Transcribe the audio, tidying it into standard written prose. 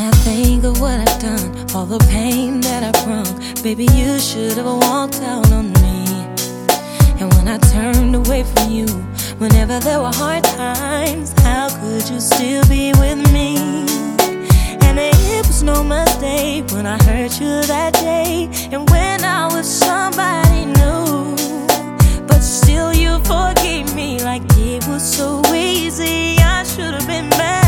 I think of what I've done, all the pain that I've wrung, baby, you should have walked out on me. And when I turned away from you, whenever there were hard times, how could you still be with me? And it was no mistake when I hurt you that day, and when I was somebody new. But still you forgave me like it was so easy. I should have been mad.